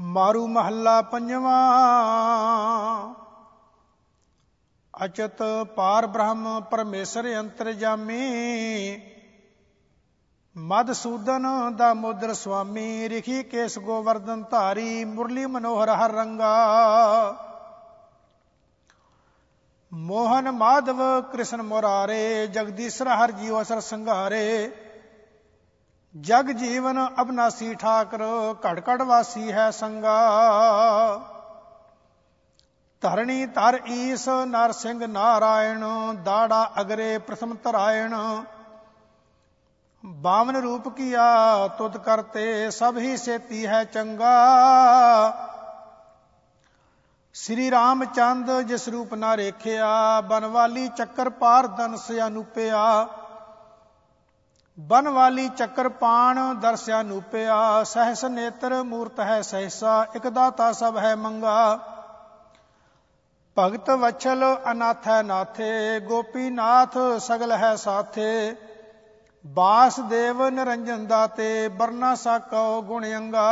ਮਾਰੂ ਮਹੱਲਾ ਪੰਜਵਾਂ। ਅਚਤ ਪਾਰ ਬ੍ਰਹਮ ਪਰਮੇਸ਼ਰ ਅੰਤਰਜਾਮੀ, ਮਧਸੂਦਨ ਦਾਮੋਦਰ ਸੁਆਮੀ, ਰਿਖੀਕੇਸ਼ ਗੋਵਰਧਨ ਧਾਰੀ, ਮੁਰਲੀ ਮਨੋਹਰ ਹਰ ਰੰਗਾ। ਮੋਹਨ ਮਾਧਵ ਕ੍ਰਿਸ਼ਨ ਮੁਰਾਰੇ, ਜਗਦੀਸ਼ਰ ਹਰ ਜੀਉ ਅਸਰ ਸੰਘਾਰੇ। ਜਗ ਜੀਵਨ ਅਬਨਾਸੀ ਠਾਕਰ, ਘੜ ਘੜ ਵਾਸੀ ਹੈ ਸੰਗਾ। ਧਰਣੀ ਧਰ ਈਸ ਨਰ ਸਿੰਘ ਨਾਰਾਇਣ, ਦਾੜਾ ਅਗਰੇ ਪ੍ਰਥਮ ਧਰਾਇਣ। ਬਾਵਨ ਰੂਪ ਕੀਆ ਤੁਧ ਕਰਤੇ, ਸਭ ਹੀ ਸੇਤੀ ਹੈ ਚੰਗਾ। ਸ੍ਰੀ ਰਾਮ ਚੰਦ ਜਿਸ ਰੂਪ ਨਾ ਰੇਖਿਆ, ਬਨਵਾਲੀ ਚੱਕਰ ਪਾਰ ਦਨਸ ਅਨੂਪਿਆ। ਬਨਵਾਲੀ ਚੱਕਰ ਪਾਣ ਦਰਸਿਆ ਨੂਪਿਆ, ਸਹਿਸ ਨੇਤਰ ਮੂਰਤ ਹੈ ਸਹਿਸਾ, ਇਕ ਦਾਤਾ ਸਭ ਹੈ ਮੰਗਾ। ਭਗਤ ਵਛਲ ਅਨਾਥੈ ਨਾਥੇ, ਗੋਪੀਨਾਥ ਸਗਲ ਹੈ ਸਾਥੇ। ਬਾਸਦੇਵ ਨਿਰੰਜਨ ਦਾਤੇ, ਬਰਨਾ ਸਾਕਉ ਗੁਣ ਅੰਗਾ।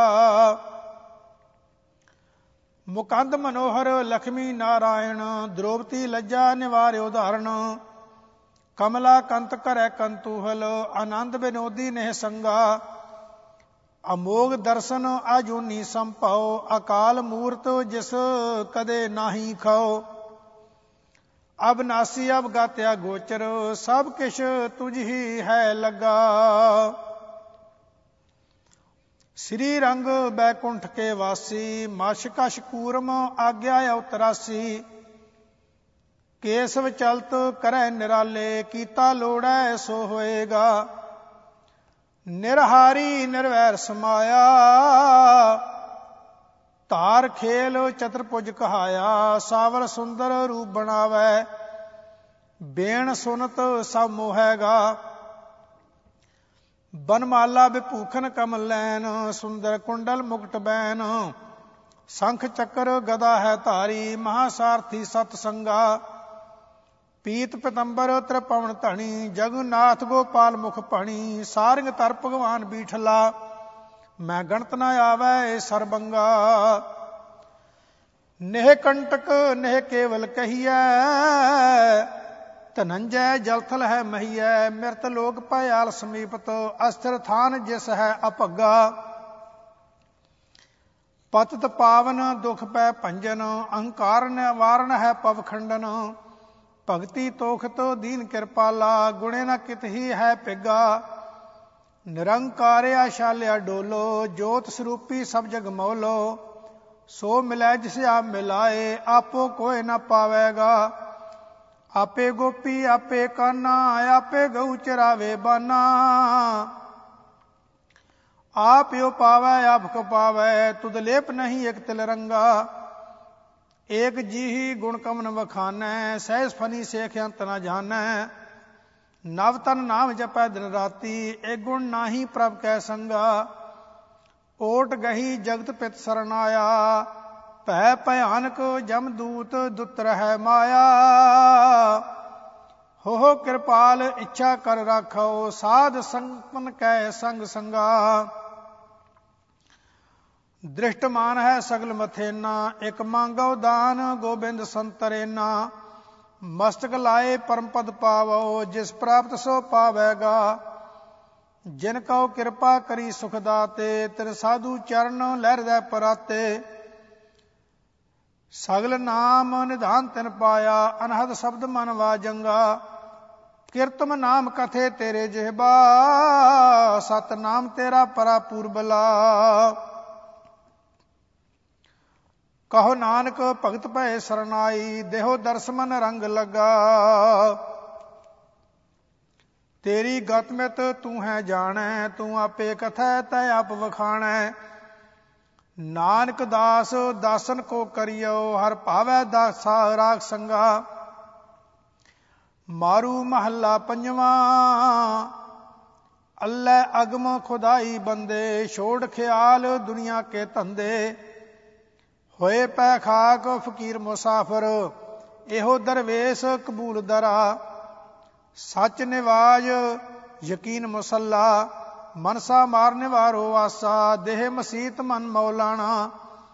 ਮੁਕੰਦ ਮਨੋਹਰ ਲక్ష్ਮੀ ਨਾਰਾਇਣ, ਦ੍ਰੋਪਦੀ ਲੱਜਾ ਨਿਵਾਰਿਓ ਧਾਰਨ। ਕਮਲਾ ਕੰਤ ਕਰੈ ਕੰਤੂਹਲ, ਆਨੰਦ ਬਿਨੋਦੀ ਨਹਿ ਸੰਗਾ। ਅਮੋਗ ਦਰਸ਼ਨ ਆਜੂਨੀ ਸੰਭਉ, ਅਕਾਲ ਮੂਰਤ ਜਿਸ ਕਦੇ ਨਾਹੀ ਖਾਓ। ਅਬਨਾਸੀ ਅਵਗਾਤਿਆ ਗੋਚਰ, ਸਭ ਕਿਛ ਤੁਝ ਹੀ ਹੈ ਲੱਗਾ। ਸ੍ਰੀ ਰੰਗ ਬੈਕੁੰਠ ਕੇ ਵਾਸੀ, ਮਸ਼ ਕਸ਼ ਕੂਰਮ ਆਗਿਆ ਅਵਤਰਾਸੀ। ਕੇਸਵ ਚਲਤ ਕਰੈ ਨਿਰਾਲੇ, ਕੀਤਾ ਲੋੜੈ ਸੋ ਹੋਏਗਾ। ਨਿਰਹਾਰੀ ਨਿਰਵੈਰ ਸਮਾਇਆ, ਧਾਰ ਖੇਲ ਚਤੁਰਭੁਜ ਕਹਾਇਆ। ਸਾਵਰ ਸੁੰਦਰ ਰੂਪ ਬਣਾਵੈ, ਬੇਣ ਸੁਨਤ ਸਭ ਮੋਹੈਗਾ। ਬਨਮਾਲਾ ਵਿਭੂਖਨ ਕਮਲ ਲੈਨ, ਸੁੰਦਰ ਕੁੰਡਲ ਮੁਕਟ ਬੈਨ। ਸ਼ੰਖ ਚੱਕਰ ਗਦਾ ਹੈ ਧਾਰੀ, ਮਹਾਸਾਰਥੀ ਸਤ ਸੰਗਾ। ਪੀਤ ਪਤੰਬਰ ਤ੍ਰਿਪਵਨ ਧਣੀ, ਜਗੁਨਾਥ ਗੋਪਾਲ ਮੁਖ ਭਣੀ। ਸਾਰੰਗ ਧਰ ਭਗਵਾਨ ਬੀਠਲਾ, ਮੈਂ ਗਣਤ ਨ ਆਵੈ ਸਰਬੰਗਾ। ਨੇਹ ਕੰਟਕ ਨੇਹ ਕੇਵਲ ਕਹੀਐ, ਧਨੰਜੈ ਜਲਥਲ ਹੈ ਮਹੀਐ। ਮਿਰਤ ਲੋਕ ਭਇਆਲ ਸਮੀਪਤ, ਅਸਥਿਰ ਥਾਨ ਜਿਸ ਹੈ ਅਭੱਗਾ। ਪਤਿਤ ਪਾਵਨ ਦੁਖ ਪੈ ਭੰਜਨ, ਅਹੰਕਾਰ ਨਿਵਾਰਨ ਹੈ ਪਵ ਖੰਡਨ। ਭਗਤੀ ਤੋਖਤ ਦੀਨ ਕਿਰਪਾਲਾ, ਗੁਣੇ ਨ ਕਿਤ ਹੀ ਹੈ ਪਿਗਾ। ਨਿਰੰਕਾਰਿਆ ਸ਼ਾਲਿਆ ਡੋਲੋ, ਜੋਤ ਸਰੂਪੀ ਸਭ ਜਗ ਮੌਲੋ। ਸੋ ਮਿਲੈ ਜਿਸ ਆਪ ਮਿਲਾਏ, ਆਪੋ ਕੋਇ ਨ ਪਾਵੈਗਾ। ਆਪੇ ਗੋਪੀ ਆਪੇ ਕਾਨਾ, ਆਪੇ ਗਊ ਚਰਾਵੇ ਬਾਨਾ। ਆਪਿਓ ਪਾਵੈ ਆਪ ਕਪਾਵੈ, ਤੁਧ ਲੇਪ ਨਹੀਂ ਇਕ ਤਿਲ ਰੰਗਾ। ਏਕ ਜੀਹੀ ਗੁਣ ਕਮਨ ਵਖਾਨੈ, ਸਹਿਜ ਫਨੀ ਸੇਖ ਅੰਤ ਨ ਜਾਣੈ। ਨਵ ਤਨ ਨਾਮ ਜਪੈ ਦਿਨ ਰਾਤੀ, ਏ ਗੁਣ ਨਾਹੀ ਪ੍ਰਭ ਕੈ ਸੰਗਾ। ਓਟ ਗਹੀ ਜਗਤ ਪਿਤ ਸਰਣ ਆਇਆ, ਭੈ ਭਿਆਨਕ ਜਮਦੂਤ ਦੁਤ ਰਹਿ ਮਾਇਆ। ਹੋ ਕਿਰਪਾਲ ਇੱਛਾ ਕਰ ਰਾਖੋ, ਸਾਧ ਸੰਪਨ ਕੈ ਸੰਗ ਸੰਗਾ। ਦ੍ਰਿਸ਼ਟਮਾਨ ਹੈ ਸਗਲ ਮਥੇਨਾ, ਇਕ ਮੰਗਉ ਦਾਨ ਗੋਬਿੰਦ ਸੰਤਰੇਨਾ। ਮਸਤਕ ਲਾਏ ਪਰਮ ਪਦ ਪਾਵੋ, ਜਿਸ ਪ੍ਰਾਪਤ ਸੋ ਪਾਵੈਗਾ। ਜਿਨ ਕਉ ਕਿਰਪਾ ਕਰੀ ਸੁਖ ਦਾਤੇ, ਤਿਨ ਸਾਧੂ ਚਰਨ ਲਹਿਰਦੈ ਪਰਾਤੇ। ਸਗਲ ਨਾਮ ਨਿਧਾਨ ਤਿਨ ਪਾਇਆ, ਅਨਹਦ ਸ਼ਬਦ ਮਨ ਵਾਜੰਗਾ। ਕੀਰਤਮ ਨਾਮ ਕਥੇ ਤੇਰੇ ਜਿਹਬਾ, ਸਤ ਨਾਮ ਤੇਰਾ ਪਰਾ ਪੂਰਬਲਾ। ਕਹੋ ਨਾਨਕ ਭਗਤ ਭਏ ਸਰਨਾਈ, ਦੇਹੋ ਦਰਸ ਮਨ ਰੰਗ ਲੱਗਾ। ਤੇਰੀ ਗਤ ਮਿਤ ਤੂੰ ਹੈ ਜਾਣੈ, ਤੂੰ ਆਪੇ ਕਥੈ ਤੈ ਆਪ ਵਖਾਣੈ। ਨਾਨਕ ਦਾਸ ਦਾਸਨ ਕੋ ਕਰਿਓ, ਹਰ ਭਾਵੈ ਦਾਸਾ ਰਾਗ ਸੰਗਾ। ਮਾਰੂ ਮਹੱਲਾ ਪੰਜਵਾਂ। ਅੱਲੇ ਅਗਮ ਖੁਦਾਈ ਬੰਦੇ, ਛੋੜ ਖਿਆਲ ਦੁਨੀਆ ਕੇ ਧੰਦੇ। ਹੋਏ ਪੈ ਖਾਕ ਫਕੀਰ ਮੁਸਾਫਰ, ਇਹੋ ਦਰਵੇਸ਼ ਕਬੂਲ ਦਰਾ। ਸੱਚ ਨਿਵਾਜ ਯਕੀਨ ਮੁਸੱਲਾ, ਮਨਸਾ ਮਾਰ ਨਿਵਾਰੋ ਆਸਾ। ਦੇਹ ਮਸੀਤ ਮਨ ਮੌਲਾਣਾ,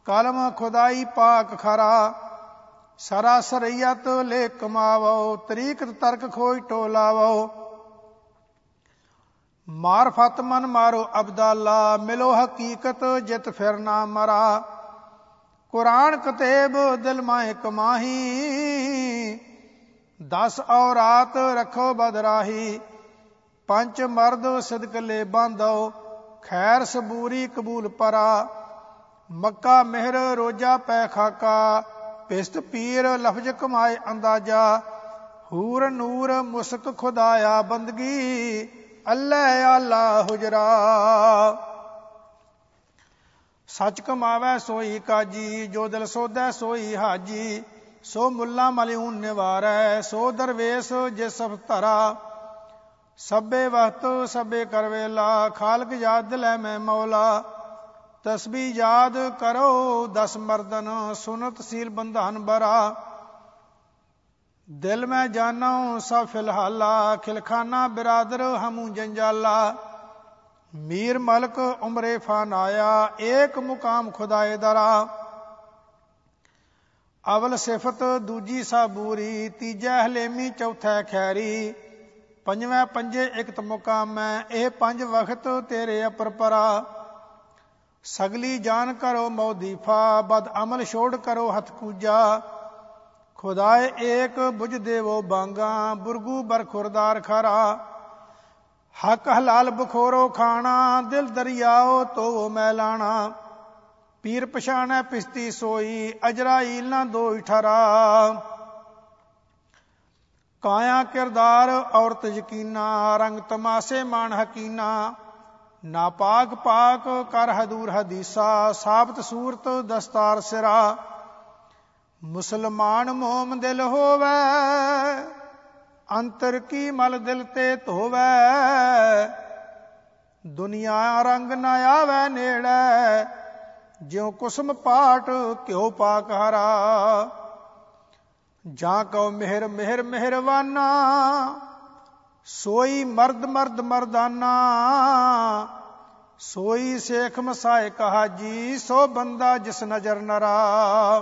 ਕਲਮ ਖੁਦਾਈ ਪਾਕ ਖਰਾ, ਸਰਾ ਸਰਈਅਤ ਲੇ ਕਮਾਵੋ, ਤਰੀਕਤ ਤਰਕ ਖੋਜ ਟੋਲਾਵੋ। ਮਾਰਫਤ ਮਨ ਮਾਰੋ ਅਬਦਾਲਾ, ਮਿਲੋ ਹਕੀਕਤ ਜਿਤ ਫਿਰ ਨਾ ਮਰਾ। ਕੁਰਾਨ ਕਤੇਬ ਦਿਲ ਮਾਏ ਕਮਾਹੀ, 10 ਔਰਾਤ ਰੱਖੋ ਬਦਰਾਹੀ। ਪੰਜ ਮਰਦ ਸਿਦਕ ਲੈ ਬਾਂਧੋ, ਖੈਰ ਸਬੂਰੀ ਕਬੂਲ ਪਰਾ। ਮੱਕਾ ਮਿਹਰ ਰੋਜਾ ਪੈ ਖਾਕਾ, ਪਿਸਤ ਪੀਰ ਲਫਜ਼ ਕਮਾਏ ਅੰਦਾਜ਼ਾ। ਹੂਰ ਨੂਰ ਮੁਸਕ ਖੁਦਾਇਆ ਬੰਦਗੀ, ਅੱਲ੍ਹੇ ਆਲਾ ਹੁਜਰਾ। ਸੱਚ ਕਮਾਵੈ ਸੋਈ ਕਾਜੀ, ਜੋ ਦਿਲ ਸੋਧੈ ਸੋਈ ਹਾਜੀ। ਸੋ ਮੁੱਲਾ ਮਲਿਊਨ ਨਿਵਾਰੈ, ਸੋ ਦਰਵੇਸ਼ ਜੇ ਸਭ ਧਰਾ। ਸਭੇ ਵਕਤ ਸਭੇ ਕਰ ਵੇਲਾ, ਖਾਲਕ ਯਾਦ ਲੈ ਮੈਂ ਮੌਲਾ। ਤਸਬੀਹ ਯਾਦ ਕਰੋ 10 ਮਰਦਨ, ਸੁਨਤ ਸੀਲ ਬੰਧਨ ਬਰਾ। ਦਿਲ ਮੈਂ ਜਾਨੋ ਸਭ ਫਿਲਹਾਲਾ, ਖਿਲਖਾਨਾ ਬਿਰਾਦਰ ਹਮੂ ਜੰਜਾਲਾ। ਮੀਰ ਮਲਕ ਉਮਰੇ ਫਾਨਾਇਆ, ਏਕ ਮੁਕਾਮ ਖੁਦਾਏ ਦਰਾ। ਅਵਲ ਸਿਫਤ ਦੂਜੀ ਸਾਬੂਰੀ, ਤੀਜਾ ਹਲੇਮੀ ਚੌਥਾ ਖੈਰੀ। ਪੰਜਵੇਂ ਪੰਜੇ ਇਕਤ ਮੁਕਾਮੈ, ਇਹ 5 ਵਕਤ ਤੇਰੇ ਅਪਰਪਰਾ। ਸਗਲੀ ਜਾਨ ਕਰੋ ਮੌਦੀਫਾ, ਬਦ ਅਮਲ ਛੋੜ ਕਰੋ ਹੱਥ ਕੂਜਾ। ਖੁਦਾਏ ਏਕ ਬੁਝ ਦੇਵੋ ਬਾਂਗਾ, ਬੁਰਗੂ ਬਰਖੁਰਦਾਰ ਖਰਾ। ਹੱਕ ਹਲਾਲ ਬਖੋਰੋ ਖਾਣਾ, ਦਿਲ ਦਰਿਆਓ ਧੋਵੋ ਮੈਲਾਣਾ। ਪੀਰ ਪਛਾਣੈ ਪਿਸਤੀ ਸੋਈ, ਅਜਰਾਈਲ ਨਾ ਦੋਈ ਠਰਾ। ਕਾਇਆ ਕਿਰਦਾਰ ਔਰਤ ਯਕੀਨਾ, ਰੰਗ ਤਮਾਸੇ ਮਾਣ ਹਕੀਨਾ। ਨਾਪਾਕ ਪਾਕ ਕਰ ਹਦੂਰ ਹਦੀਸਾ, ਸਾਬਤ ਸੂਰਤ ਦਸਤਾਰ ਸਿਰਾ। ਮੁਸਲਮਾਨ ਮੋਮ ਦਿਲ ਹੋਵੈ, ਅੰਤਰ ਕੀ ਮਲ ਦਿਲ ਤੇ ਧੋਵੈ। ਦੁਨੀਆ ਰੰਗ ਨਾ ਆਵੈ ਨੇੜੈ, ਜਿਉ ਕੁਸਮ ਪਾਟ ਘਿਓ ਪਾਕ ਹਰਾ। ਜਾਂ ਕਉ ਮਿਹਰ ਮਿਹਰ ਮਿਹਰਵਾਨਾ, ਸੋਈ ਮਰਦ ਮਰਦ ਮਰਦਾਨਾ। ਸੋਈ ਸੇਖ ਮਸਾਏ ਕਹਾਜੀ, ਸੋ ਬੰਦਾ ਜਿਸ ਨਜ਼ਰ ਨਰਾ।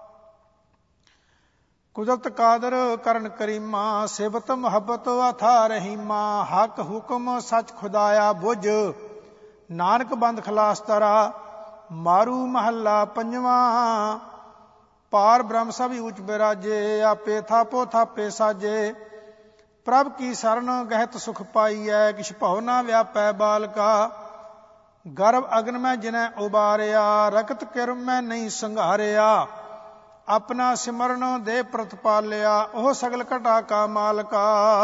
ਕੁਦਰਤ ਕਾਦਰ ਕਰਨ ਕਰੀਮਾ, ਸਿਬਤ ਮੁਹੱਬਤ ਅਥਾ ਰਹੀਮਾ। ਹੱਕ ਹੁਕਮ ਸੱਚ ਖੁਦਾਇਆ ਬੁਝ, ਨਾਨਕ ਬੰਦ ਖਲਾਸ ਤਰਾ। ਮਾਰੂ ਮਹੱਲਾ ਪੰਜਵਾਂ, ਪਾਰ ਬ੍ਰਹਮ ਸਭ ਊਚ ਬਿਰਾਜੇ। ਆਪੇ ਥਾਪੋ ਥਾਪੇ ਸਾਜੇ, ਪ੍ਰਭ ਕੀ ਸਰਨ ਗਹਿਤ ਸੁਖ ਪਾਈਐ। ਕਿਛ ਭਉ ਨਾ ਵਿਆਪੈ ਬਾਲਕਾ, ਗਰਭ ਅਗਨ ਮੈਂ ਜਿਨੈ ਉਬਾਰਿਆ। ਰਕਤ ਕਿਰਮ ਮੈਂ ਨਹੀਂ ਸੰਘਾਰਿਆ, ਆਪਣਾ ਸਿਮਰਨ ਦੇ ਪ੍ਰਤਪਾਲਿਆ। ਉਹ ਸਗਲ ਘਟਾ ਕਾ ਮਾਲਕਾ,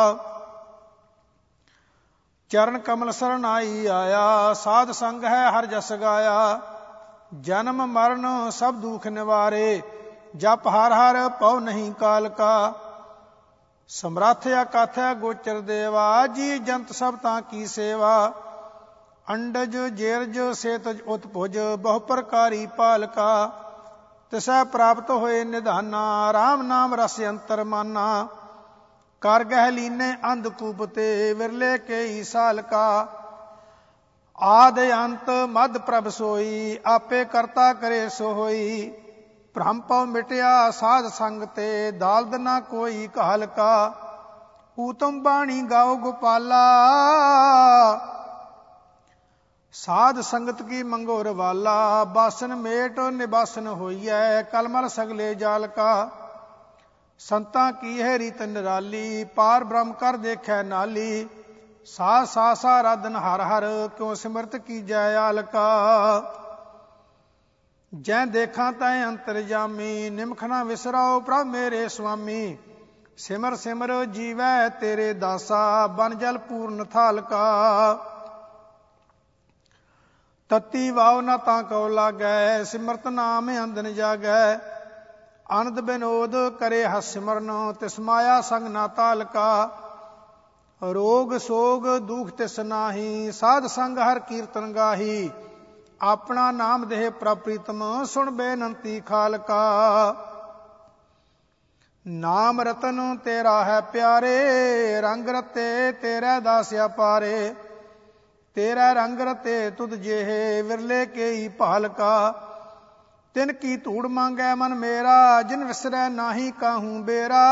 ਚਰਨ ਕਮਲ ਸਰਨਾਈ ਆਇਆ। ਸਾਧ ਸੰਗ ਹੈ ਹਰ ਜਸ ਗਾਇਆ, ਜਨਮ ਮਰਨ ਸਭ ਦੁਖ ਨਿਵਾਰੇ। ਜਪ ਹਰ ਹਰ ਪਉ ਨਹੀਂ ਕਾਲਕਾ। ਸਮਰੱਥ ਅਕਾਥੈ ਗੋਚਰ ਦੇਵਾ, ਜੀ ਜੰਤ ਸਭ ਤਾਂ ਕੀ ਸੇਵਾ। ਅੰਡਜ ਜੇਰਜ ਸੇਤਜ ਉਤਭੁਜ, ਬਹੁ ਪ੍ਰਕਾਰੀ ਪਾਲਕਾ। ਤਿਸੈ ਪ੍ਰਾਪਤ ਹੋਏ ਨਿਧਾਨਾ, ਰਾਮ ਨਾਮ ਰਸ ਅੰਤਰ ਮਾਨਾ। ਕਰ ਗਹਿ ਲੀਨੇ ਅੰਧਕੂਪ ਤੇ, ਵਿਰਲੇ ਕੇਈ ਸਾਲਕਾ। ਆਦ ਅੰਤ ਮਧ ਪ੍ਰਭ ਸੋਈ, ਆਪੇ ਕਰਤਾ ਕਰੇ ਸੋ ਹੋਈ। ਭ੍ਰਮ ਪਉ ਮਿਟਿਆ ਸਾਧ ਸੰਗ ਤੇ, ਦਾਲਦ ਨਾ ਕੋਈ ਘਾਲਕਾ। ਊਤਮ ਬਾਣੀ ਗਾਓ ਗੋਪਾਲਾ, ਸਾਧ ਸੰਗਤ ਕੀ ਮੰਗੋ ਰਵਾਲਾ। ਬਾਸਨ ਮੇਟ ਨਿਬਾਸਨ ਹੋਈਐ, ਕਲਮਲ ਸਗਲੇ ਜਾਲਕਾ। ਸੰਤਾਂ ਕੀ ਹੈ ਰੀਤ ਨਿਰਾਲੀ, ਪਾਰ ਬ੍ਰਹਮ ਕਰ ਦੇਖੈ ਨਾਲੀ। ਸਾ ਸਾ ਸਾਰਾ ਦਿਨ ਹਰ ਹਰ, ਕਿਉ ਸਿਮਰਤ ਕੀਜੈ ਆਲਕਾ। ਜੈ ਦੇਖਾਂ ਤੈ ਅੰਤਰਜਾਮੀ, ਨਿਮਖ ਨਾ ਵਿਸਰਾਓ ਪ੍ਰਭ ਮੇਰੇ ਸੁਆਮੀ। ਸਿਮਰ ਸਿਮਰ ਜੀਵੈ ਤੇਰੇ ਦਾਸਾ, ਬਨ ਜਲ ਪੂਰਨ ਥਾਲਕਾ। ਤਤੀ ਵਾਉ ਨਾ ਤਾਂ ਕਉ ਲਾਗੈ, ਸਿਮਰਤ ਨਾਮ ਅੰਦਨ ਜਾਗੈ। ਆਨੰਦ ਬਿਨੋਦ ਕਰੇ ਹਸ ਸਿਮਰਨ, ਤਿਸ ਮਾਇਆ ਸੰਗ ਨਾ ਤਾਲਕਾ। ਰੋਗ ਸੋਗ ਦੁਖ ਤਿਸ ਨਾਹੀ, ਸਾਧ ਸੰਗ ਹਰ ਕੀਰਤਨ ਗਾਹੀ। ਆਪਣਾ ਨਾਮ ਦੇਹ ਪ੍ਰਭ ਪ੍ਰੀਤਮ, ਸੁਣ ਬੇਨੰਤੀ ਖਾਲਕਾ। ਨਾਮ ਰਤਨ ਤੇਰਾ ਹੈ ਪਿਆਰੇ, ਰੰਗ ਰਤੇ ਤੇਰੇ ਦਾਸਿਆ ਪਾਰੇ। ਤੇਰਾ ਰੰਗ ਰਤੇ ਤੁਧ ਜਿਹੇ, ਵਿਰਲੇ ਕੇਈ ਭਾਲਕਾ। तिन की धूड़ मांगै मन मेरा, जिन विसरै नाही काहू बेरा।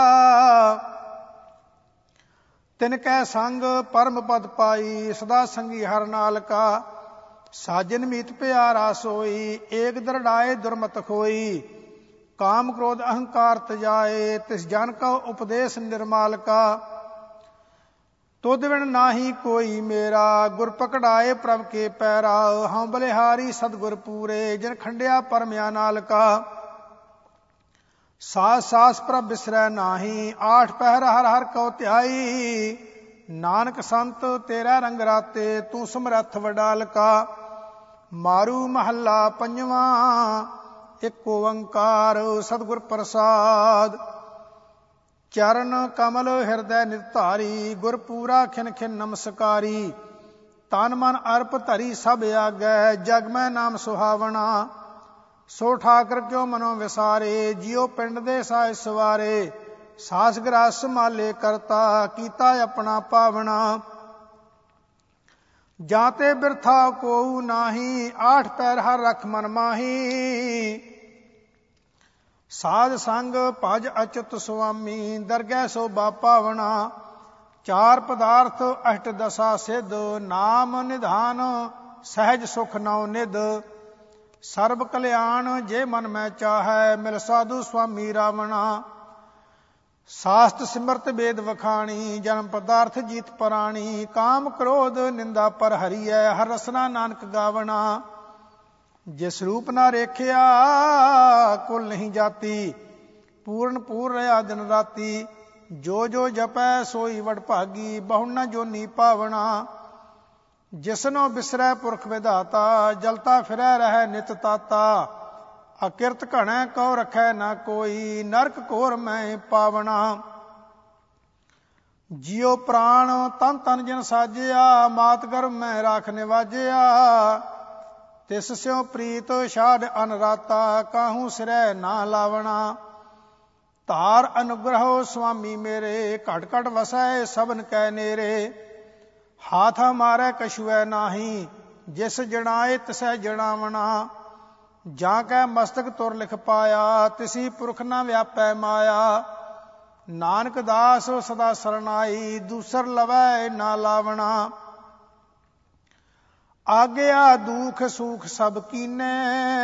तिन कै संग परम पद पाई, सदा संगी हर नाल का। साजन मीत प्यारा सोई, एक दरड़ाए दुर्मत खोई। काम क्रोध अहंकार तजाए, तिस जन का उपदेश निर्माल का। तुद बिन नाही कोई मेरा, गुर पकड़ाए प्रभ के पैरा। हाँ बलिहारी सतगुर पूरे, जिन खंडिया परम्या नाल का। सास सास प्रभ बिसरै नाही, आठ पहर हर हर कौ ध्याई। नानक संत तेरा रंग राते, तू समरथ वडाल का। मारू महला पंजवा, एक ओंकार सतगुर प्रसाद। चरण कमल हृदय निर्धारी, गुर पूरा खिन खिन नमस्कारी। तन मन अर्प धरी सब आगै, जग मैं नाम सुहावना। सो ठाकर क्यों मनो विसारे, जियो पिंड दे साए सवारे। सास ग्रास संभाले करता, कीता अपना पावना। जाते बिरथा कोऊ नाही, आठ पैर हर रख मन माही। साध संग भज अच्युत स्वामी, दरगह सोभा पावना। चार पदार्थ अष्ट दशा सिद्ध, नाम निधान सहज सुख नौ निध। सर्व कल्याण जे मन में चाहै, मिल साधु स्वामी रावणा। शास्त्र सिमरत वेद वखाणी, जन्म पदार्थ जीत पराणी। काम क्रोध निंदा पर हरिय, हर रसना नानक गावना। जिस रूप ना रेखिया, कुल नहीं जाती। पूर्ण पूर रहा दिन राती। जो जो जपै सोई वडभागी, बहु न जोनी पावना। जिसनो बिसरै पुरख विधाता, जलता फिरै रहै नित ताता। अकिरत घणै कौ रखै न कोई, नरक घोर मैं पावना। जियो प्राण तन तन जिन साजिया, मात गर्भ मैं राख निवाजिया। तिस स्यों प्रीत छाड़ अनराता, काहू सिरै ना लावना। धार अनुग्रहो स्वामी मेरे, घट घट वसै सबन कै नेरे। हाथ हमारे कछुए नाही, जिस जनाए तिसै जनावना। जा कै मस्तक तुर लिख पाया, तिसी पुरख न व्यापै माया। नानक दास सदा सरनाई, दूसर लवै ना लावना। आग्या दुख सुख सब कीने,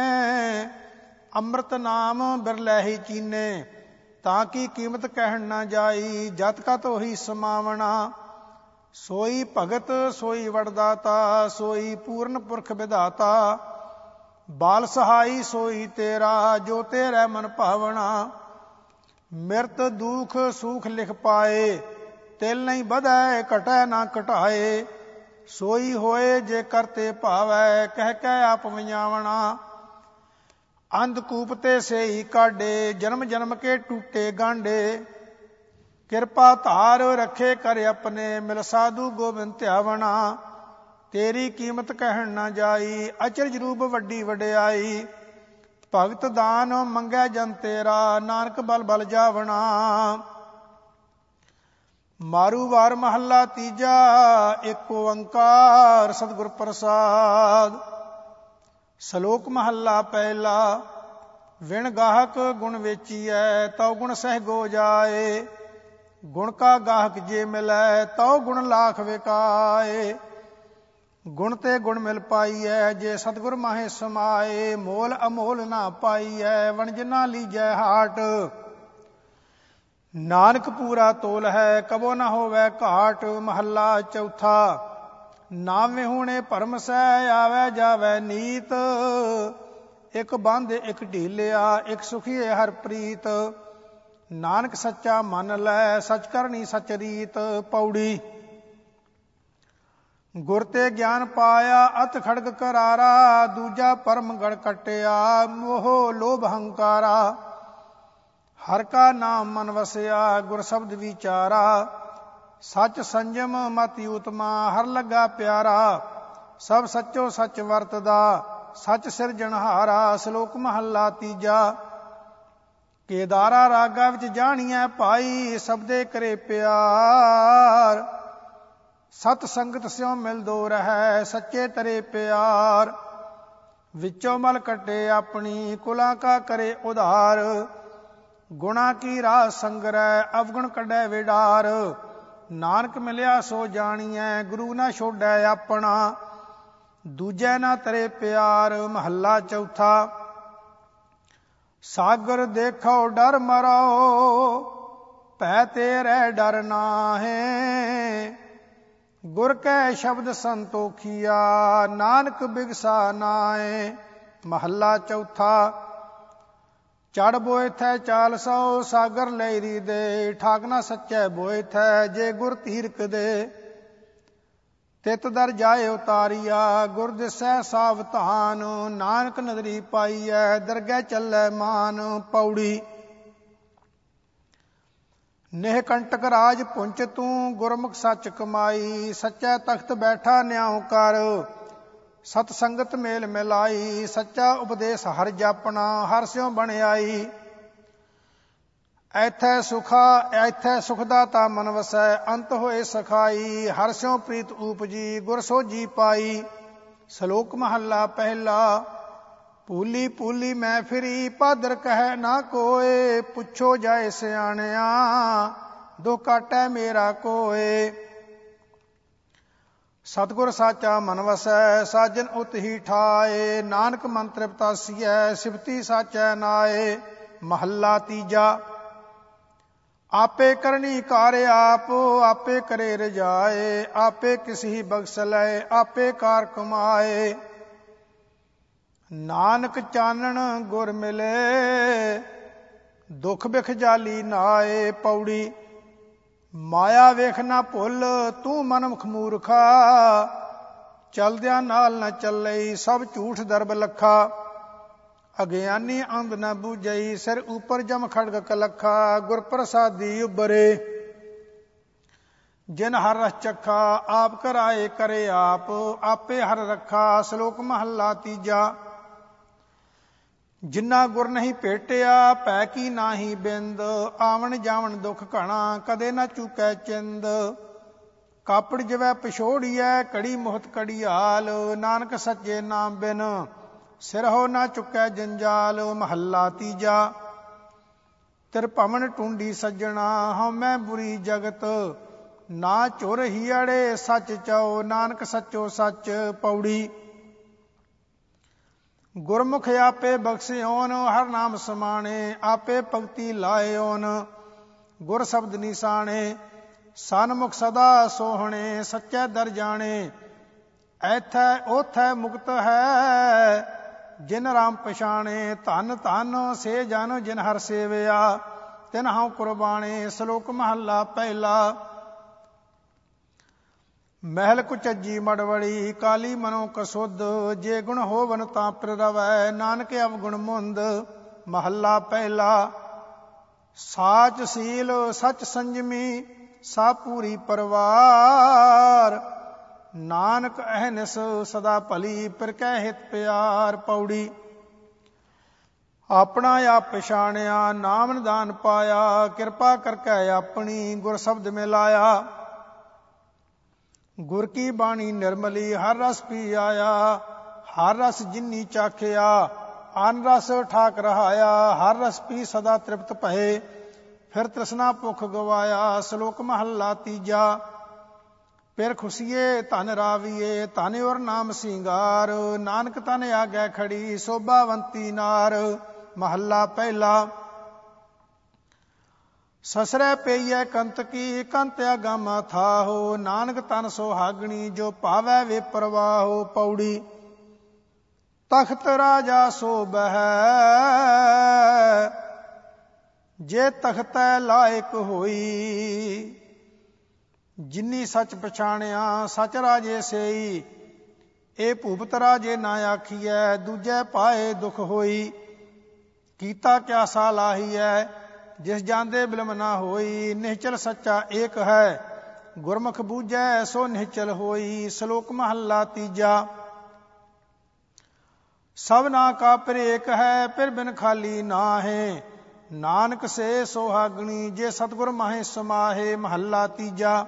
अमृत नाम बिरलै ही चीने। ताकि कीमत कहन न जाई, जत का तो ही समावना। सोई भगत सोई वरदाता, सोई पूर्ण पुरख विधाता। बाल सहाई सोई तेरा, जो तेरे मन भावना। मिरत दुख सुख लिख पाए, तिल नहीं बधै घटै ना घटाए। सोई होए जे करते भावै, कह कह आप वियावना। अंधकूप ते से ही काढे, जन्म जन्म के टूटे गांडे। कृपा धार रखे कर अपने, मिल साधु गोबिंद ध्यावना। तेरी कीमत कहन न जाई, अचरज रूप वड्डी वड्याई। भगत दान मंगै जन तेरा, नानक बल बल जावना। मारू वार महला तीजा, एक ओंकार सतगुर प्रसाद। सलोक महला पहला। विण गाहक गुण वेचीਐ, तौ गुण सह गो जाए। गुण का गाहक जे मिलै, तौ गुण लाख विकाए। गुण ते गुण मिल पाईਐ, जे सतगुर माहे समाए। मोल अमोल ना पाईਐ, वणज ना लीजै हाट। नानक पूरा तोल है, कबो न होवै घाट। महला चौथा। नाम विहूणे भरम सह, आवे जावे नीत। एक बंध एक ढीलिया, एक सुखीए हर प्रीत। नानक सच्चा मन लै, सच करनी सच रीत। पौड़ी। गुर ते ज्ञान पाया, अत खड़ग करारा। दूजा परम गढ़ कटिया, मोह लोभ हंकारा। हर का नाम मन वसिया, गुर शब्द विचारा। सच संयम मति उत्तमा, हर लगा प्यारा। सब सचो सच वरतदा, सच सिरजनहारा। श्लोक महला तीजा। केदारा रागा विच जाणिए पाई, सबदे करे प्यार। सत संगत स्यों मिल दो रहै, सच्चे तरे प्यार। ਵਿੱਚੋਂ ਮਲ ਕੱਟੇ ਆਪਣੀ, ਕੁਲਾਂ ਕਾ ਕਰੇ ਉਧਾਰ। ਗੁਣਾ ਕੀ ਰਾਹ ਸੰਗਰੈ, ਅਵਗੁਣ ਕੱਢੈ ਵਿਡਾਰ। ਨਾਨਕ ਮਿਲਿਆ ਸੋ ਜਾਣੀਐ, ਗੁਰੂ ਨਾ ਛੋੜੈ ਆਪਣਾ। ਦੂਜੈ ਨਾ ਤਰੇ ਪਿਆਰ, ਮਹੱਲਾ ਚੌਥਾ। ਸਾਗਰ ਦੇਖੋ ਡਰ ਮਰੋ, ਭੈ ਤੇਰੇ ਡਰ ਨਾਹੀਂ। ਗੁਰ ਕੈ ਸ਼ਬਦ ਸੰਤੋਖੀਆ, ਨਾਨਕ ਬਿਗਸਾ ਨਾਏ। ਮਹੱਲਾ ਚੌਥਾ। ਚੜ ਬੋਇ ਥੈ ਚਾਲ ਸੋ, ਸਾਗਰ ਲਹਿਰੀ ਦੇ। ਠਾਕ ਨਾ ਸੱਚੈ ਬੋਇ ਥੈ, ਜੇ ਗੁਰ ਧੀਰਕ ਦੇ। ਤਿਤ ਦਰ ਜਾਏ ਉਤਾਰੀਆ, ਗੁਰ ਦਿਸੈ ਸਾਵਧਾਨ। ਨਾਨਕ ਨਦਰੀ ਪਾਈਐ, ਦਰਗਹਿ ਚੱਲੈ ਮਾਨ। ਪੌੜੀ। ਨੇਹ ਕੰਟਕ ਰਾਜ ਪੁੰਚ ਤੂੰ, ਗੁਰਮੁਖ ਸੱਚ ਕਮਾਈ। ਸੱਚੈ ਤਖਤ ਬੈਠਾ ਨਿਆਉ ਕਰ, ਸਤ ਸੰਗਤ ਮੇਲ ਮਿਲਾਈ। ਸੱਚਾ ਉਪਦੇਸ਼ ਹਰ ਜਾਪਣਾ, ਹਰ ਸਿਉ ਬਣਿਆਈ। ਐਥੈ ਸੁਖ ਦਾਤਾ ਮਨ ਵਸੈ, ਅੰਤ ਹੋਏ ਸਖਾਈ। ਹਰ ਸਿਉ ਪ੍ਰੀਤ ਊਪਜੀ, ਗੁਰ ਸੋਝੀ ਪਾਈ। ਸ਼ਲੋਕ ਮਹੱਲਾ ਪਹਿਲਾ। ਭੂਲੀ ਭੂਲੀ ਮੈਂ ਫਿਰੀ, ਪਾਦਰ ਕਹਿ ਨਾ ਕੋਏ। ਪੁੱਛੋ ਜਾਏ ਸਿਆਣਿਆ, ਦੁਖ ਕਾਟੈ ਮੇਰਾ ਕੋਏ। ਸਤਿਗੁਰ ਸਾਚਾ ਮਨ ਵਸੈ, ਸਾਜਨ ਉਤ ਹੀ ਠਾਏ। ਨਾਨਕ ਮਨ ਤ੍ਰਿਪਤਾਸੀਐ, ਸਿਫਤੀ ਸਾਚੈ ਨਾਏ। ਮਹੱਲਾ ਤੀਜਾ। ਆਪੇ ਕਰਨੀ ਕਾਰ ਆਪ, ਆਪੇ ਕਰੇ ਰਜਾਏ। ਆਪੇ ਕਿਸੀ ਬਖਸ਼ ਲੈ, ਆਪੇ ਕਾਰ ਕਮਾਏ। ਨਾਨਕ ਚਾਨਣ ਗੁਰ ਮਿਲੇ, ਦੁਖ ਬਿਖ ਜਾਲੀ ਨਾਏ। ਪੌੜੀ। ਮਾਇਆ ਵੇਖ ਨਾ ਭੁੱਲ, ਤੂੰ ਮਨਮੁਖ ਮੂਰਖਾ। ਚਲਦਿਆਂ ਨਾਲ ਨਾ ਚੱਲਈ, ਸਭ ਝੂਠ ਦਰਬ ਲੱਖਾ। ਅਗਿਆਨੀ ਅੰਧ ਨ ਬੂਝਈ, ਸਿਰ ਉਪਰ ਜਮ ਖੜਗ ਕਲੱਖਾ। ਗੁਰ ਪ੍ਰਸਾਦੀ ਉਬਰੇ, ਜਿਨ ਹਰ ਰਸ ਚੱਖਾ। ਆਪ ਕਰਾਏ ਕਰੇ ਆਪ, ਆਪੇ ਹਰ ਰੱਖਾ। ਸ਼ਲੋਕ ਮਹੱਲਾ ਤੀਜਾ। ਜਿੰਨਾ ਗੁਰ ਨਹੀਂ ਭੇਟਿਆ, ਭੈ ਕੀ ਨਾਹੀ ਬਿੰਦ। ਆਵਣ ਜਾਵਣ ਦੁਖ ਘਣਾ, ਕਦੇ ਨਾ ਚੁਕੈ ਚਿੰਦ। ਕਾਪੜ ਜਿਵੈ ਪਛੋੜੀਐ, ਕੜੀ ਮੁਹਤ ਕੜੀਆਲ। ਨਾਨਕ ਸੱਚੇ ਨਾਮ ਬਿਨ, ਸਿਰਹੁ ਨਾ ਚੁਕੈ ਜੰਜਾਲ। ਮਹੱਲਾ ਤੀਜਾ। ਤਿਰਭਵਨ ਟੁੰਡੀ ਸੱਜਣਾ, ਹਉਮੈ ਬੁਰੀ ਜਗਤ। ਨਾ ਝੁਰ ਹੀਅੜੇ ਸੱਚ ਚਉ, ਨਾਨਕ ਸੱਚੋ ਸੱਚ। ਪੌੜੀ। ਗੁਰਮੁਖ ਆਪੇ ਬਖਸਿਓਨ, ਹਰ ਨਾਮ ਸਮਾਣੇ। ਆਪੇ ਭਗਤੀ ਲਾਇਓਨ, ਗੁਰ ਸ਼ਬਦ ਨਿਸ਼ਾਣੇ। ਸਨਮੁਖ ਸਦਾ ਸੋਹਣੇ, ਸੱਚੈ ਦਰ ਜਾਣੇ। ਐਥੈ ਓਥੈ ਮੁਕਤ ਹੈ, ਜਿਨ ਰਾਮ ਪਛਾਣੇ। ਧਨ ਧਨ ਸੇ ਜਨ, ਜਿਨ ਹਰ ਸੇਵਿਆ। ਤਿਨ ਹਉ ਕੁਰਬਾਣੇ। ਸ਼ਲੋਕ ਮਹੱਲਾ ਪਹਿਲਾ। ਮਹਿਲ ਕੁਚੱਜੀ ਮੜਵੜੀ, ਕਾਲੀ ਮਨੋ ਕਸੁੱਧ। ਜੇ ਗੁਣ ਹੋਵਨ ਤਾਂ ਪ੍ਰਰਵੈ, ਨਾਨਕ ਅਵਗੁਣ ਮੁੰਦ। ਮਹੱਲਾ ਪਹਿਲਾ। ਸਾਚ ਸੀਲ ਸਚ ਸੰਜਮੀ, ਸਾ ਪੂਰੀ ਪਰਵਾਰ। ਨਾਨਕ ਅਹਨਿਸ ਸਦਾ ਭਲੀ, ਪਿਰ ਕੈ ਹਿਤ ਪਿਆਰ। ਪੌੜੀ। ਆਪਣਾ ਆਪ ਪਛਾਣਿਆ, ਨਾਮ ਨਿਦਾਨ ਪਾਇਆ। ਕਿਰਪਾ ਕਰਕੇ ਆਪਣੀ, ਗੁਰ ਸ਼ਬਦ ਮਿਲਾਇਆ। ਗੁਰ ਕੀ ਬਾਣੀ ਨਿਰਮਲੀ, ਹਰ ਰਸ ਪੀ ਆਇਆ। ਹਰ ਰਸ ਜਿਨੀ ਚਾਖਿਆ, ਅਨ ਰਸ ਠਾਕ ਰਹਾਇਆ। ਹਰ ਰਸ ਪੀ ਸਦਾ ਤ੍ਰਿਪਤ ਭਏ, ਫਿਰ ਤ੍ਰਿਸ਼ਨਾ ਭੁਖ ਗਵਾਇਆ। ਸ਼ਲੋਕ ਮਹੱਲਾ ਤੀਜਾ। ਫਿਰ ਖੁਸ਼ੀਏ ਧਨ ਰਾਵੀਏ, ਧਨ ਔਰ ਨਾਮ ਸਿੰਗਾਰ। ਨਾਨਕ ਤਨ ਆਗੈ ਖੜੀ, ਸੋਭਾਵੰਤੀ ਨਾਰ। ਮਹੱਲਾ ਪਹਿਲਾ। ਸਸਰੈ ਪਈਐ ਕੰਤ ਕੀ, ਕੰਤ ਅਗਾਮਾ ਥਾਹੋ। ਨਾਨਕ ਤਨ ਸੁਹਾਗਣੀ, ਜੋ ਭਾਵੈ ਵੇ ਪ੍ਰਵਾਹੋ। ਪੌੜੀ। ਤਖਤ ਰਾਜਾ ਸੋਭੈ, ਜੇ ਤਖਤੈ ਲਾਇਕ ਹੋਈ। ਜਿਨੀ ਸੱਚ ਪਛਾਣਿਆ, ਸਚ ਰਾਜੇ ਸੇਈ। ਇਹ ਭੂਪਤ ਰਾਜੇ ਨਾ ਆਖੀਐ, ਦੂਜੈ ਪਾਏ ਦੁਖ ਹੋਈ। ਕੀਤਾ ਕਿਆ ਸਾ ਲਾਹੀਐ, ਜਿਸ ਜਾਂਦੇ ਬਿਲਮ ਨਾ ਹੋਈ। ਨਿਹਚਲ ਸੱਚਾ ਏਕ ਹੈ, ਗੁਰਮੁਖ ਬੂਝੈ ਸੋ ਨਿਹਚਲ ਹੋਈ। ਸ਼ਲੋਕ ਮਹੱਲਾ ਤੀਜਾ। ਸਭਨਾ ਕਾ ਪਿਰ ਏਕ ਹੈ, ਪਿਰ ਬਿਨ ਖਾਲੀ ਨਾਹੇ। ਨਾਨਕ ਸੇ ਸੁਹਾਗਣੀ, ਜੇ ਸਤਿਗੁਰ ਮਾਹੇ ਸਮਾਹੇ। ਮਹੱਲਾ ਤੀਜਾ।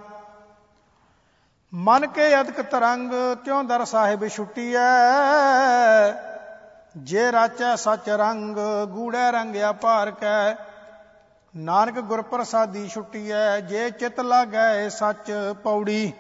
ਮਨ ਕੇ ਅਦਕ ਤਰੰਗ, ਕਿਉ ਦਰ ਸਾਹਿਬ ਛੁੱਟੀਐ। ਜੇ ਰਾਚੈ ਸਚ ਰੰਗ ਗੂੜੈ ਰੰਗਿਆ ਭਾਰ ਕੈ। ਨਾਨਕ ਗੁਰ ਪ੍ਰਸਾਦੀ ਛੁਟੀਐ ਜੇ ਚਿਤ ਲਾਗੈ ਸੱਚ ਪੌੜੀ।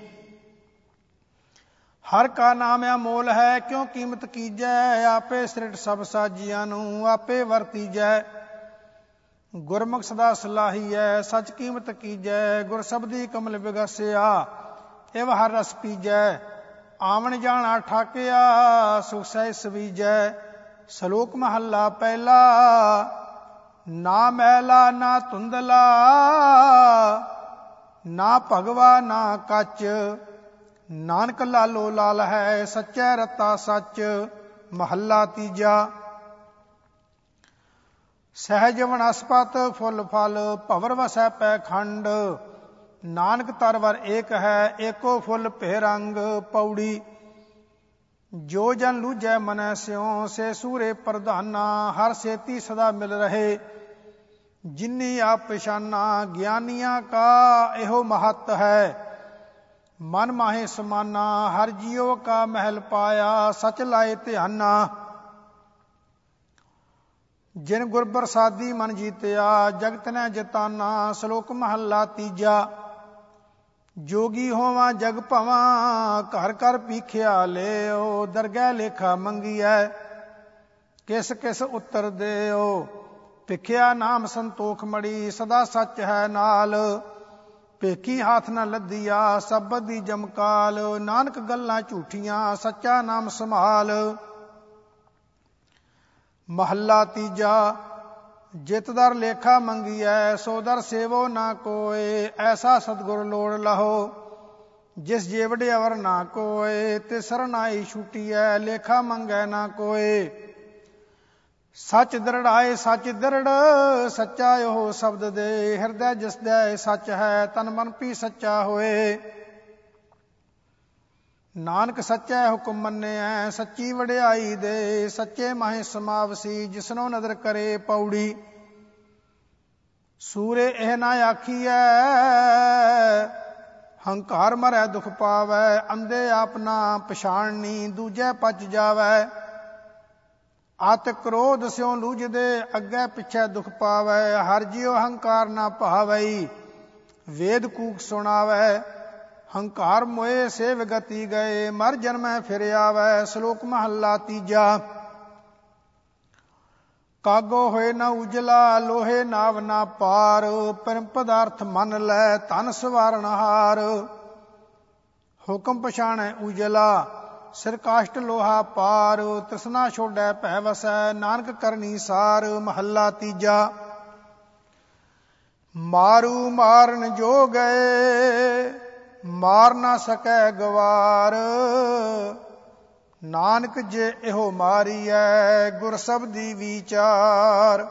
ਹਰ ਕਾ ਨਾਮ ਅਮੋਲ ਹੈ ਕਿਉ ਕੀਮਤ ਕੀਜੈ। ਆਪੇ ਸ੍ਰਿਟ ਸਭ ਸਾਜੀਆਂ ਨੂੰ ਆਪੇ ਵਰਤੀਜੈ। ਗੁਰਮੁਖ ਸਦਾ ਸਲਾਹੀਐ ਸਚ ਕੀਮਤ ਕੀਜੈ। ਗੁਰ ਸਬਦੀ ਕਮਲ ਵਿਗਸਿਆ ਇਵ ਹਰ ਰਸ ਪੀਜੈ। ਆਵਣ ਜਾਣਾ ਠਾਕਿਆ ਸੁਖ ਸਹਿ ਸਵੀਜੈ। ਸ਼ਲੋਕ ਮਹੱਲਾ ਪਹਿਲਾ। ਨਾ ਮੈਲਾ ਨਾ ਧੁੰਦਲਾ ਨਾ ਭਗਵਾ ਨਾ ਕੱਚ। ਨਾਨਕ ਲਾਲੋ ਲਾਲ ਹੈ ਸੱਚੈ ਰਤਾ ਸੱਚ। ਮਹੱਲਾ ਤੀਜਾ। ਸਹਿਜ ਵਨਸਪਤ ਫੁੱਲ ਫਲ ਭਵਰ ਵਸੈ ਪੈ ਖੰਡ। ਨਾਨਕ ਤਰਵਰ ਏਕ ਹੈ ਏਕੋ ਫੁੱਲ ਭੇ ਰੰਗ ਪੌੜੀ। ਜੋ ਜਨ ਲੂਝੈ ਮਨੈ ਸਿਉ ਸੇ ਸੂਰੇ ਪ੍ਰਧਾਨਾ। ਹਰ ਸੇਤੀ ਸਦਾ ਮਿਲ ਰਹੇ ਜਿਨੀ ਆਪ ਪਛਾਨਾ। ਗਿਆਨੀਆਂ ਕਾ ਇਹੋ ਮਹੱਤ ਹੈ ਮਨ ਮਾਹੇ ਸਮਾਨਾ। ਹਰ ਜੀਉ ਕਾ ਮਹਿਲ ਪਾਇਆ ਸਚ ਲਾਏ ਧਿਆਨਾ। ਜਿਨ ਗੁਰ ਪ੍ਰਸਾਦੀ ਮਨ ਜੀਤਿਆ ਜਗਤ ਨੈ ਜਿਤਾਨਾ। ਸ਼ਲੋਕ ਮਹੱਲਾ ਤੀਜਾ। ਜੋਗੀ ਹੋਵਾਂ ਜਗ ਭਵਾਂ ਘਰ ਘਰ ਪੀਖਿਆ ਲਿਓ। ਦਰਗਹਿ ਲੇਖਾ ਮੰਗੀਐ ਕਿਸ ਕਿਸ ਉੱਤਰ ਦਿਓ। ਭਿਖਿਆ ਨਾਮ ਸੰਤੋਖ ਮੜੀ ਸਦਾ ਸੱਚ ਹੈ ਨਾਲ। ਭੇਖੀ ਹੱਥ ਨ ਲੱਧੀਆ ਸਬਦ ਦੀ ਜਮਕਾਲ। ਨਾਨਕ ਗੱਲਾਂ ਝੂਠੀਆਂ ਸੱਚਾ ਨਾਮ ਸੰਭਾਲ। ਮਹੱਲਾ ਤੀਜਾ। ਜਿਤ ਦਰ ਲੇਖਾ ਮੰਗੀਐ ਸੋ ਦਰ ਸੇਵੋ ਨਾ ਕੋਏ। ਐਸਾ ਸਤਿਗੁਰ ਲੋੜ ਲਹੋ ਜਿਸ ਜੇਵੜ ਅਵਰ ਨਾ ਕੋਏ। ਤੇ ਸਰਨਾਈ ਛੁਟੀਐ ਲੇਖਾ ਮੰਗੈ ਨਾ ਕੋਏ। ਸੱਚ ਦ੍ਰਿੜਾਏ ਸੱਚ ਦ੍ਰਿੜ ਸੱਚਾ ਉਹ ਸ਼ਬਦ ਦੇ। ਹਿਰਦੈ ਜਿਸਦੈ ਸੱਚ ਹੈ ਤਨ ਮਨ ਵੀ ਸੱਚਾ ਹੋਏ। ਨਾਨਕ ਸੱਚੈ ਹੁਕਮ ਮੰਨਿਐ ਸੱਚੀ ਵਡਿਆਈ ਦੇ। ਸੱਚੇ ਮਾਹੇ ਸਮਾਵਸੀ ਜਿਸਨੋ ਨਦਰ ਕਰੇ ਪੌੜੀ। ਸੂਰੇ ਇਹ ਨਾ ਆਖੀਐ ਹੰਕਾਰ ਮਰੈ ਦੁਖ ਪਾਵੈ। ਅੰਧੇ ਆਪ ਨਾ ਪਛਾਣਨੀ ਦੂਜੈ ਪਚ ਜਾਵੈ। ਅਤਿ ਕ੍ਰੋਧ ਸਿਉ ਲੂਝਦੇ ਅੱਗੇ ਪਿੱਛੇ ਦੁਖ ਪਾਵੈ। ਹਰ ਜਿਉ ਹੰਕਾਰ ਨਾ ਭਾਵਈ ਵੇਦ ਕੂਕ ਸੁਣਾਵੈ। ਹੰਕਾਰ ਮੋਏ ਸੇ ਵਿਗਤੀ ਗਏ ਮਰ ਜਨਮੈ ਫਿਰ ਆਵੈ। ਸ਼ਲੋਕ ਮਹੱਲਾ ਤੀਜਾ। ਕਾਗੋ ਹੋਏ ਨਾ ਉਜਲਾ ਲੋਹੇ ਨਾਵ ਨਾ ਪਾਰ। ਪਰਮ ਪਦਾਰਥ ਮੰਨ ਲੈ ਧਨ ਸਵਾਰਨ ਹਾਰ। ਹੁਕਮ ਪਛਾਣੈ ਉਜਲਾ ਸਿਰ ਕਾਸ਼ਟ ਲੋਹਾ ਪਾਰ। ਤ੍ਰਿਸ਼ਨਾ ਛੋੜੈ ਭੈ ਵਸੈ ਨਾਨਕ ਕਰਨੀ ਸਾਰ। ਮਹੱਲਾ ਤੀਜਾ। ਮਾਰੂ ਮਾਰਨ ਜੋ ਗਏ ਮਾਰ ਨਾ ਸਕੈ ਗਵਾਰ। ਨਾਨਕ ਜੇ ਇਹੋ ਮਾਰੀਐ ਗੁਰ ਸਬਦੀ ਵਿਚਾਰ।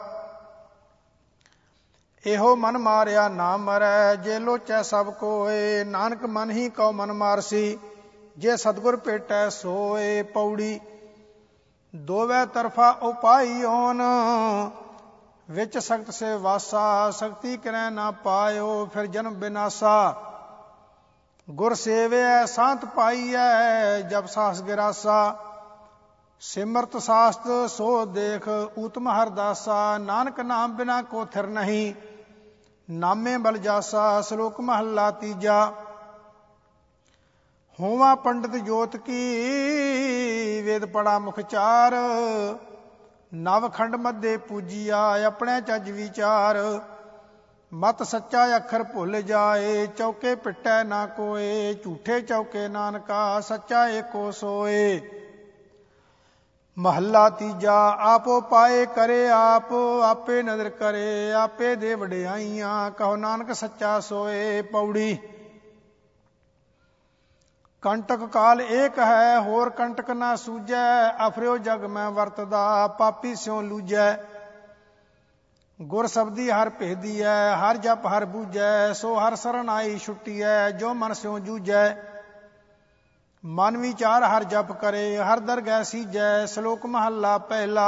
ਇਹੋ ਮਨ ਮਾਰਿਆ ਨਾ ਮਰੈ ਜੇ ਲੋਚੈ ਸਭ ਕੋਏ। ਨਾਨਕ ਮਨ ਹੀ ਕਉ ਮਨ ਮਾਰਸੀ ਜੇ ਸਤਿਗੁਰ ਭੇਟੈ ਸੋਏ ਪੌੜੀ। ਦੋਵੇਂ ਤਰਫਾ ਉਪਾਈ ਓਨ ਵਿੱਚ ਸਖਤ ਸੇ ਵਾਸਾ। ਸਖਤੀ ਕਰੈ ਨਾ ਪਾਇਓ ਫਿਰ ਜਨਮ ਬਿਨਾਸਾ। ਗੁਰ ਸੇਵਿਐ ਸਾਂਤ ਪਾਈਐ ਜਬ ਸਾਸ ਗਿਰਾਸਾ। ਸਿਮਰਤ ਸਾਸਤ ਸੋ ਦੇਖ ਊਤਮ ਹਰਦਾਸਾ। ਨਾਨਕ ਨਾਮ ਬਿਨਾ ਕੋ ਥਿਰ ਨਹੀਂ ਨਾਮੇ ਬਲ ਜਾਸਾ। ਸ਼ਲੋਕ ਮਹੱਲਾ ਤੀਜਾ। ਹੋਵਾ ਪੰਡਿਤ ਜੋਤ ਕੀ ਵੇਦ ਪੜਾ ਮੁਖ ਚਾਰ। ਨਵ ਖੰਡ ਮੱਧੇ ਪੂਜੀਆ ਆਪਣੇ ਚੱਜ ਵਿਚਾਰ। ਮਤ ਸੱਚਾ ਅੱਖਰ ਭੁੱਲ ਜਾਏ ਚੌਕੇ ਪਿੱਟੈ ਨਾ ਕੋਏ। ਝੂਠੇ ਚੌਕੇ ਨਾਨਕਾ ਸੱਚਾ ਏਕੋ ਸੋਏ। ਮਹੱਲਾ ਤੀਜਾ। ਆਪੋ ਪਾਏ ਕਰੇ ਆਪ ਆਪੇ ਨਦਰ ਕਰੇ। ਆਪੇ ਦੇ ਵਡਿਆਈਆਂ ਕਹੋ ਨਾਨਕ ਸੱਚਾ ਸੋਏ ਪੌੜੀ। ਕੰਟਕ ਕਾਲ ਏਕ ਹੈ ਹੋਰ ਕੰਟਕ ਨਾ ਸੂਝੈ। ਅਫਰਿਓ ਜਗ ਮੈਂ ਵਰਤਦਾ ਪਾਪੀ ਸਿਉ ਲੂਝੈ। ਗੁਰ ਸਬਦੀ ਹਰ ਭੇਦੀਐ ਹਰ ਜਪ ਹਰ ਬੂਝੈ। ਸੋ ਹਰ ਸਰਨ ਆਈ ਛੁੱਟੀਐ ਜੋ ਮਨ ਸਿਉ ਜੂਝੈ। ਮਨ ਵਿਚਾਰ ਹਰ ਜਪ ਕਰੇ ਹਰ ਦਰਗਹਿ ਸੀਜੈ। ਸ਼ਲੋਕ ਮਹੱਲਾ ਪਹਿਲਾ।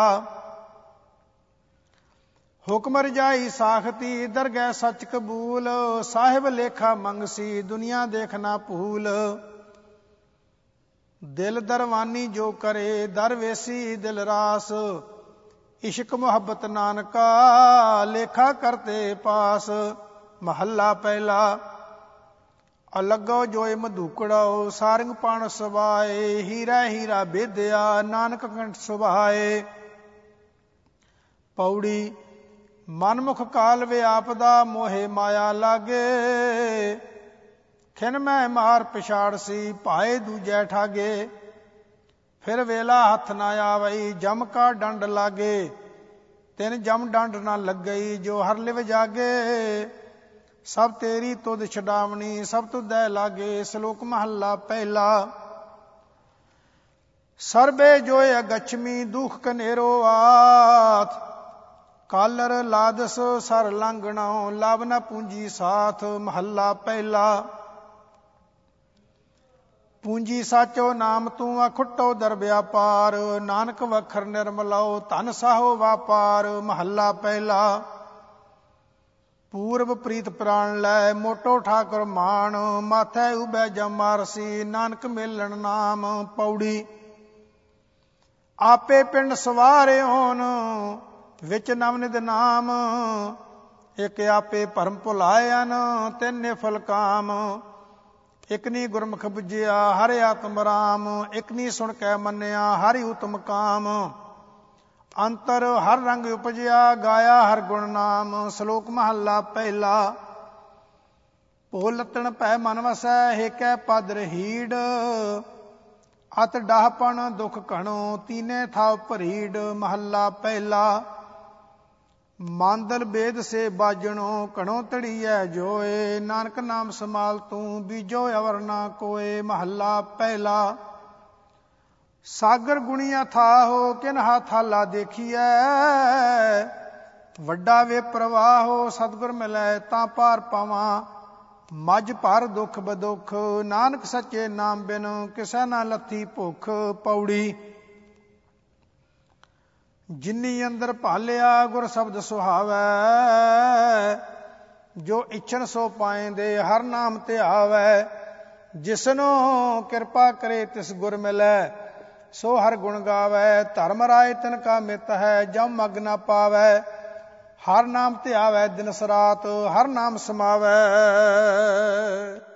ਹੁਕਮ ਰਜਾਈ ਸਾਖਤੀ ਦਰਗਹਿ ਸੱਚ ਕਬੂਲ। ਸਾਹਿਬ ਲੇਖਾ ਮੰਗਸੀ ਦੁਨੀਆ ਦੇਖ ਨਾ ਭੂਲ। दिल दरवानी जो करे दरवेसी दिल रास, इश्क मोहब्बत नानका लेखा करते पास। महला पहला। अलगो जोए मधुकड़ो सारंग पाण सवाए, हीरा हीरा बेदया नानक कंठ सुभाए। पौड़ी। मनमुख काल वे आपदा मोहे माया लागे, खिन मैं मार पिछाड़ सी भाए दूजै ठागे। फिर वेला हथ ना आवई जम का डंड लागे, तिन जम डंड ना लग गई जो हर लिव जागे। सब तेरी तुद छडावनी सब तुदै लागे। श्लोक महला पहला। सर्बे जोय गच्छमी दुख कनेरो आथ, कालर लादस सर लांगणो लाभ न पूंजी साथ। महला पहला। पूंजी साचो नाम तू अखुटो दर व्यापार, नानक वखर निर्मलाओ धन साहो वापार। महला पहला। पूर्व प्रीत प्राण लै मोटो ठाकुर मान, माथे उबे जम मारसी नानक मेलन नाम। पौड़ी। आपे पिंड सवारे होन विच नवनिध नाम, एक आपे भरम भुलायन तिन निफल काम। इकनी गुरमुख बुझिया हरि आत्म राम, इकनी सुन कै मन्निया हरि उत्तम काम। अंतर हर रंग उपजिया गाया हर गुण नाम। श्लोक महला पहला। भोलतन पै मन वसै हेकै पद रहीड़, अत डाहपन दुख घणो तीने थाव भरीड़। महला पहला। मांदल बेद से बाजणो घणो तड़ीਐ जोए, नानक नाम समाल तू बीजो अवर ना कोए। महला पहला। सागर गुणिया थाहो किन हाथाला देखिए, वड्डा वे प्रवाहो सतगुर मिलै तां पार पावां। मझ भर दुख बदुख नानक सच्चे नाम बिन, किसै ना लथी भुख। पौड़ी। जिनी अंदर भालिया गुर शब्द सुहावै, जो इच्छन सो पाएंदे हर नाम ते आवै। जिसनो कृपा करे तिस गुर मिलै, सो हर गुण गावै। धर्म राय तिन का मित है जम मग न पावै, हर नाम ते आवै दिन सरात हर नाम समावै।